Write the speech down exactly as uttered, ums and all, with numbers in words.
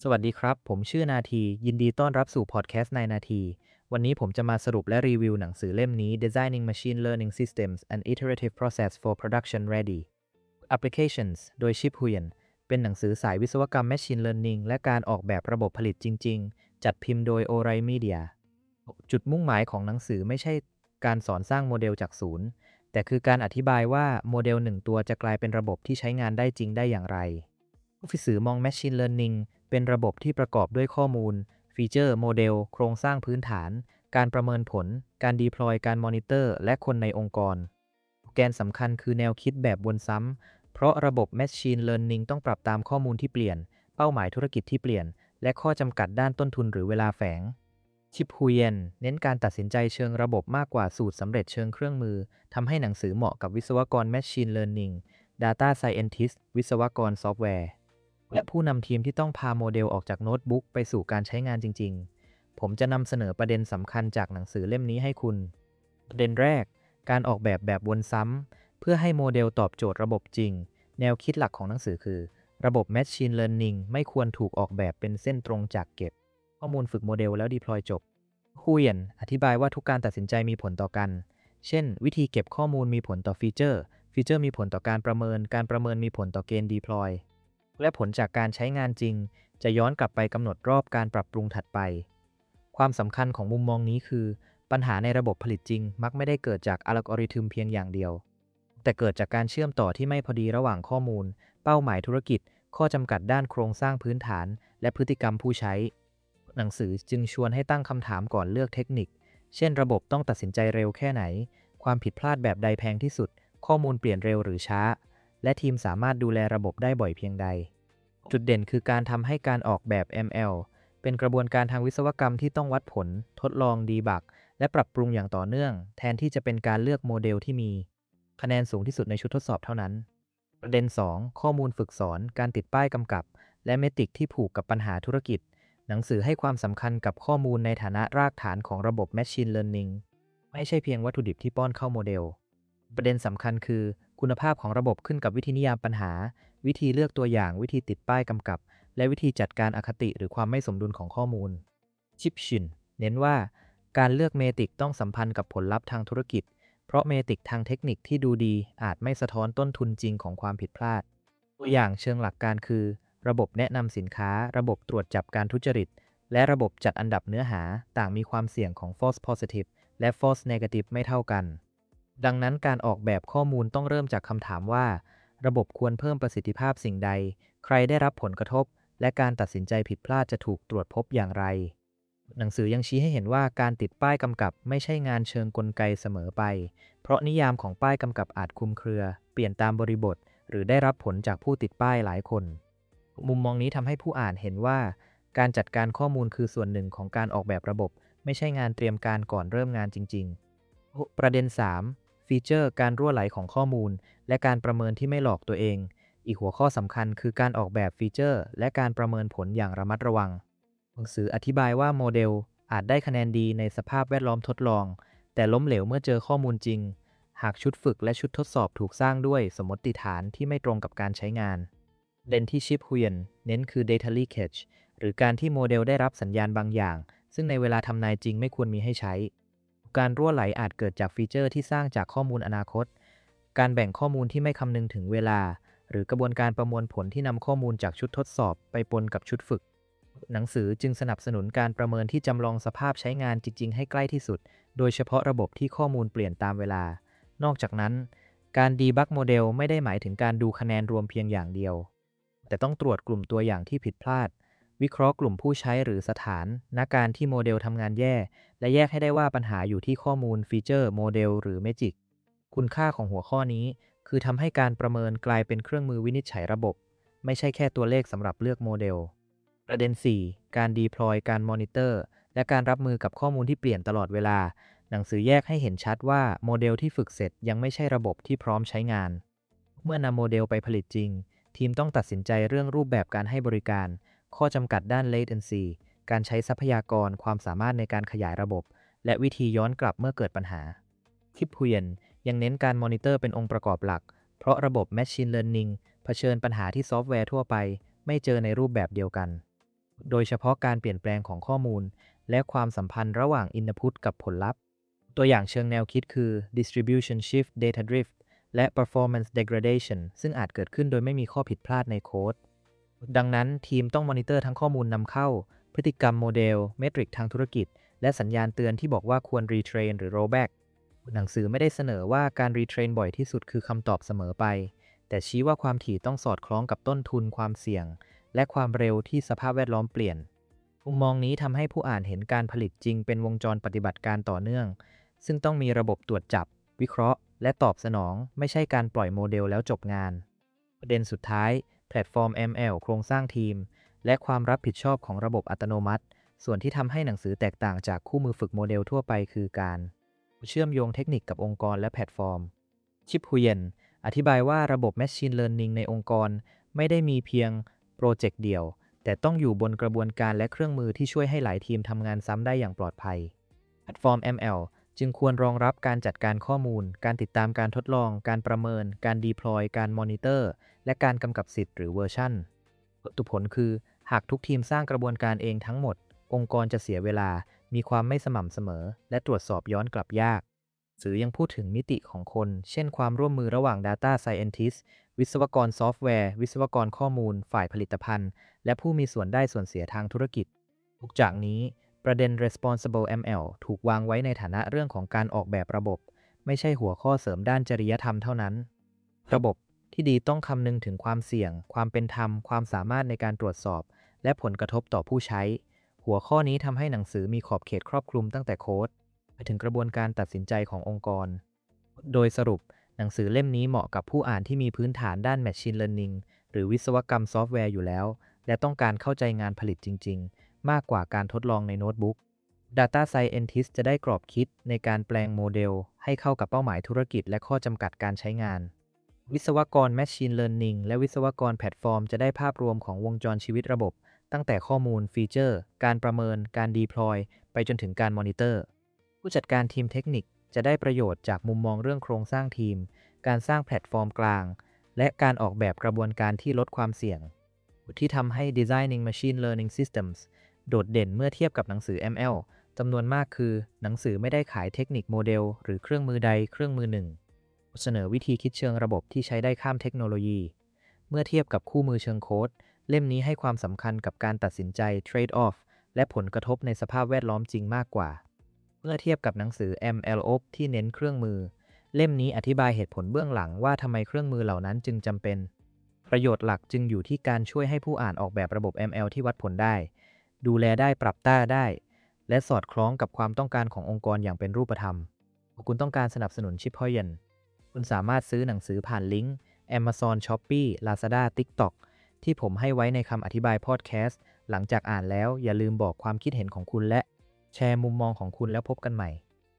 สวัสดีครับผมชื่อนาทียินดีต้อนรับสู่พอดแคสต์ในนาทีวันนี้ผมจะมาสรุปและรีวิวหนังสือเล่มนี้ Designing Machine Learning Systems: An Iterative Process for Production Ready Applications โดยชิปฮุยนเป็นหนังสือสายวิศวกรรม Machine Learning และการออกแบบระบบผลิตจริงๆจัดพิมพ์โดย โอ ไร Media จุดมุ่งหมายของหนังสือไม่ใช่การสอนสร้างโมเดลจากศูนย์แต่คือการอธิบายว่าโมเดลหนึ่งตัวจะกลายเป็นระบบที่ใช้งานได้จริงได้อย่างไรผู้ฟิสือมอง Machine Learning เป็นระบบที่ประกอบด้วยข้อมูลฟีเจอร์โมเดลโครงสร้างพื้นฐานการประเมินผลการ deploy การมอนิเตอร์และคนในองค์กรแกนสำคัญคือแนวคิดแบบวนซ้ำเพราะระบบ Machine Learning ต้องปรับตามข้อมูลที่เปลี่ยนเป้าหมายธุรกิจที่เปลี่ยนและข้อจำกัดด้านต้นทุนหรือเวลาแฝงชิปฮุยนเน้นการตัดสินใจเชิงระบบมากกว่าสูตรสำเร็จเชิงเครื่องมือทำให้หนังสือเหมาะกับวิศวกร Machine Learning Data Scientist วิศวกรซอฟต์แวร์และผู้นำทีมที่ต้องพาโมเดลออกจากโน้ตบุ๊กไปสู่การใช้งานจริงๆผมจะนำเสนอประเด็นสำคัญจากหนังสือเล่มนี้ให้คุณประเด็นแรกการออกแบบแบบวนซ้ำเพื่อให้โมเดลตอบโจทย์ระบบจริงแนวคิดหลักของหนังสือคือระบบ Machine Learning ไม่ควรถูกออกแบบเป็นเส้นตรงจากเก็บข้อมูลฝึกโมเดลแล้ว deploy จบฮุยนอธิบายว่าทุกการตัดสินใจมีผลต่อกันเช่นวิธีเก็บข้อมูลมีผลต่อฟีเจอร์ฟีเจอร์มีผลต่อการประเมินการประเมินมีผลต่อเกณฑ์ deploy และผลจากการใช้งานจริงจะย้อนกลับไปกำหนดรอบการปรับปรุงถัดไปความสำคัญของมุมมองนี้คือปัญหาในระบบผลิตจริงมักไม่ได้เกิดจากอัลกอริทึมเพียงอย่างเดียวแต่เกิดจากการเชื่อมต่อที่ไม่พอดีระหว่างข้อมูลเป้าหมายธุรกิจข้อจำกัดด้านโครงสร้างพื้นฐานและพฤติกรรมผู้ใช้หนังสือจึงชวนให้ตั้งคำถามก่อนเลือกเทคนิคเช่นระบบต้องตัดสินใจเร็วแค่ไหนความผิดพลาดแบบใดแพงที่สุดข้อมูลเปลี่ยนเร็วหรือช้าและทีมสามารถดูแลระบบได้บ่อยเพียงใดจุดเด่นคือการทำให้การออกแบบ เอ็ม แอล เป็นกระบวนการทางวิศวกรรมที่ต้องวัดผลทดลองดีบักและปรับปรุงอย่างต่อเนื่องแทนที่จะเป็นการเลือกโมเดลที่มีคะแนนสูงที่สุดในชุดทดสอบเท่านั้นประเด็นสองข้อมูลฝึกสอนการติดป้ายกำกับและเมตริกที่ผูกกับปัญหาธุรกิจหนังสือให้ความสำคัญกับข้อมูลในฐานะรากฐานของระบบ Machine Learning ไม่ใช่เพียงวัตถุดิบที่ป้อนเข้าโมเดลประเด็นสำคัญคือคุณภาพของระบบขึ้นกับวิธีนิยามปัญหาวิธีเลือกตัวอย่างวิธีติดป้ายกำกับและวิธีจัดการอคติหรือความไม่สมดุลของข้อมูลชิปชินเน้นว่าการเลือกเมตริกต้องสัมพันธ์กับผลลัพธ์ทางธุรกิจเพราะเมตริกทางเทคนิคที่ดูดีอาจไม่สะท้อนต้นทุนจริงของความผิดพลาดตัวอย่างเชิงหลักการคือระบบแนะนำสินค้าระบบตรวจจับการทุจริตและระบบจัดอันดับเนื้อหาต่างมีความเสี่ยงของ false positive และ false negative ไม่เท่ากันดังนั้นการออกแบบข้อมูลต้องเริ่มจากคำถามว่าระบบควรเพิ่มประสิทธิภาพสิ่งใดใครได้รับผลกระทบและการตัดสินใจผิดพลาดจะถูกตรวจพบอย่างไรหนังสือยังชี้ให้เห็นว่าการติดป้ายกำกับไม่ใช่งานเชิงกลไกเสมอไปเพราะนิยามของป้ายกำกับอาจคลุมเครือเปลี่ยนตามบริบทหรือได้รับผลจากผู้ติดป้ายหลายคนมุมมองนี้ทำให้ผู้อ่านเห็นว่าการจัดการข้อมูลคือส่วนหนึ่งของการออกแบบระบบไม่ใช่งานเตรียมการก่อนเริ่มงานจริงๆประเด็น สาม ฟีเจอร์การรั่วไหลของข้อมูลและการประเมินที่ไม่หลอกตัวเองอีกหัวข้อสำคัญคือการออกแบบฟีเจอร์และการประเมินผลอย่างระมัดระวังหนังสืออธิบายว่าโมเดลอาจได้คะแนนดีในสภาพแวดล้อมทดลองแต่ล้มเหลวเมื่อเจอข้อมูลจริงหากชุดฝึกและชุดทดสอบถูกสร้างด้วยสมมติฐานที่ไม่ตรงกับการใช้งานเด่นที่ชิปฮุยนเน้นคือ data leakage หรือการที่โมเดลได้รับสัญญาณบางอย่างซึ่งในเวลาทำนายจริงไม่ควรมีให้ใช้การรั่วไหลอาจเกิดจากฟีเจอร์ที่สร้างจากข้อมูลอนาคตการแบ่งข้อมูลที่ไม่คำนึงถึงเวลาหรือกระบวนการประมวลผลที่นำข้อมูลจากชุดทดสอบไปปนกับชุดฝึกหนังสือจึงสนับสนุนการประเมินที่จำลองสภาพใช้งานจริงๆให้ใกล้ที่สุดโดยเฉพาะระบบที่ข้อมูลเปลี่ยนตามเวลานอกจากนั้นการดีบักโมเดลไม่ได้หมายถึงการดูคะแนนรวมเพียงอย่างเดียวแต่ต้องตรวจกลุ่มตัวอย่างที่ผิดพลาดวิเคราะห์กลุ่มผู้ใช้หรือสถานณการที่โมเดลทำงานแย่และแยกให้ได้ว่าปัญหาอยู่ที่ข้อมูลฟีเจอร์โมเดลหรือเมจิกคุณค่าของหัวข้อนี้คือทำให้การประเมินกลายเป็นเครื่องมือวินิจฉัยระบบไม่ใช่แค่ตัวเลขสำหรับเลือกโมเดลประเด็น สี่ การ deploy การ monitor และการรับมือกับข้อมูลที่เปลี่ยนตลอดเวลาหนังสือแยกให้เห็นชัดว่าโมเดลที่ฝึกเสร็จยังไม่ใช่ระบบที่พร้อมใช้งานเมื่อนำโมเดลไปผลิตจริงทีมต้องตัดสินใจเรื่องรูปแบบการให้บริการข้อจำกัดด้าน latency การใช้ทรัพยากรความสามารถในการขยายระบบและวิธีย้อนกลับเมื่อเกิดปัญหาชิปฮุยนยังเน้นการมอนิเตอร์เป็นองค์ประกอบหลักเพราะระบบ Machine Learning เผชิญปัญหาที่ซอฟต์แวร์ทั่วไปไม่เจอในรูปแบบเดียวกันโดยเฉพาะการเปลี่ยนแปลงของข้อมูลและความสัมพันธ์ระหว่าง Input กับผลลัพธ์ตัวอย่างเชิงแนวคิดคือ distribution shift data drift และ performance degradation ซึ่งอาจเกิดขึ้นโดยไม่มีข้อผิดพลาดในโค้ดดังนั้นทีมต้องมอนิเตอร์ทั้งข้อมูลนำเข้าพฤติกรรมโมเดลเมทริกทางธุรกิจและสัญญาณเตือนที่บอกว่าควร retrain หรือ rollback หนังสือไม่ได้เสนอว่าการ retrain บ่อยที่สุดคือคำตอบเสมอไปแต่ชี้ว่าความถี่ต้องสอดคล้องกับต้นทุนความเสี่ยงและความเร็วที่สภาพแวดล้อมเปลี่ยนมุมมองนี้ทำให้ผู้อ่านเห็นการผลิตจริงเป็นวงจรปฏิบัติการต่อเนื่องซึ่งต้องมีระบบตรวจจับวิเคราะห์และตอบสนองไม่ใช่การปล่อยโมเดลแล้วจบงานประเด็นสุดท้ายแพลตฟอร์ม เอ็ม แอล โครงสร้างทีมและความรับผิดชอบของระบบอัตโนมัติส่วนที่ทำให้หนังสือแตกต่างจากคู่มือฝึกโมเดลทั่วไปคือการเชื่อมโยงเทคนิคกับองค์กรและแพลตฟอร์มชิปฮุเยนอธิบายว่าระบบ Machine Learning ในองค์กรไม่ได้มีเพียงโปรเจกต์เดียวแต่ต้องอยู่บนกระบวนการและเครื่องมือที่ช่วยให้หลายทีมทำงานซ้ำได้อย่างปลอดภัยแพลตฟอร์ม เอ็ม แอล จึงควรรองรับการจัดการข้อมูลการติดตามการทดลองการประเมินการ deploy การมอนิเตอร์และการกำกับสิทธิ์หรือเวอร์ชันผลคือหากทุกทีมสร้างกระบวนการเองทั้งหมดองค์กรจะเสียเวลามีความไม่สม่ำเสมอและตรวจสอบย้อนกลับยากสื่อยังพูดถึงมิติของคนเช่นความร่วมมือระหว่าง Data Scientist วิศวกรซอฟต์แวร์วิศวกรข้อมูลฝ่ายผลิตภัณฑ์และผู้มีส่วนได้ส่วนเสียทางธุรกิจจากนี้ประเด็น Responsible เอ็ม แอล ถูกวางไว้ในฐานะเรื่องของการออกแบบระบบไม่ใช่หัวข้อเสริมด้านจริยธรรมเท่านั้นระบบที่ดีต้องคำนึงถึงความเสี่ยงความเป็นธรรมความสามารถในการตรวจสอบและผลกระทบต่อผู้ใช้หัวข้อนี้ทำให้หนังสือมีขอบเขตครอบคลุมตั้งแต่โค้ดไปถึงกระบวนการตัดสินใจขององค์กรโดยสรุปหนังสือเล่มนี้เหมาะกับผู้อ่านที่มีพื้นฐานด้าน Machine Learning หรือวิศวกรรมซอฟต์แวร์อยู่แล้วและต้องการเข้าใจงานผลิตจริงๆมากกว่าการทดลองในโน้ตบุ๊ก Data Scientist จะได้กรอบคิดในการแปลงโมเดลให้เข้ากับเป้าหมายธุรกิจและข้อจำกัดการใช้งานวิศวกร Machine Learning และวิศวกรแพลตฟอร์มจะได้ภาพรวมของวงจรชีวิตระบบตั้งแต่ข้อมูลฟีเจอร์การประเมินการ deploy ไปจนถึงการมอนิเตอร์ผู้จัดการทีมเทคนิคจะได้ประโยชน์จากมุมมองเรื่องโครงสร้างทีมการสร้างแพลตฟอร์มกลางและการออกแบบกระบวนการที่ลดความเสี่ยงที่ทำให้ Designing Machine Learning Systems โดดเด่นเมื่อเทียบกับหนังสือ เอ็ม แอล จำนวนมากคือหนังสือไม่ได้ขายเทคนิคโมเดลหรือเครื่องมือใดเครื่องมือหนึ่งเสนอวิธีคิดเชิงระบบที่ใช้ได้ข้ามเทคโนโลยีเมื่อเทียบกับคู่มือเชิงโค้ดเล่มนี้ให้ความสำคัญกับการตัดสินใจ trade off และผลกระทบในสภาพแวดล้อมจริงมากกว่าเมื่อเทียบกับหนังสือ เอ็ม แอล โอ พี ที่เน้นเครื่องมือเล่มนี้อธิบายเหตุผลเบื้องหลังว่าทำไมเครื่องมือเหล่านั้นจึงจำเป็นประโยชน์หลักจึงอยู่ที่การช่วยให้ผู้อ่านออกแบบระบบ เอ็ม แอล ที่วัดผลได้ดูแลได้ปรับต้าได้และสอดคล้องกับความต้องการขององค์กรอย่างเป็นรูปธรรมคุณต้องการสนับสนุนชิปพอยน์คุณสามารถซื้อหนังสือผ่านลิงก์ Amazon Shopee Lazada TikTok ที่ผมให้ไว้ในคำอธิบายพอดแคสต์หลังจากอ่านแล้วอย่าลืมบอกความคิดเห็นของคุณและแชร์มุมมองของคุณแล้วพบกันใหม่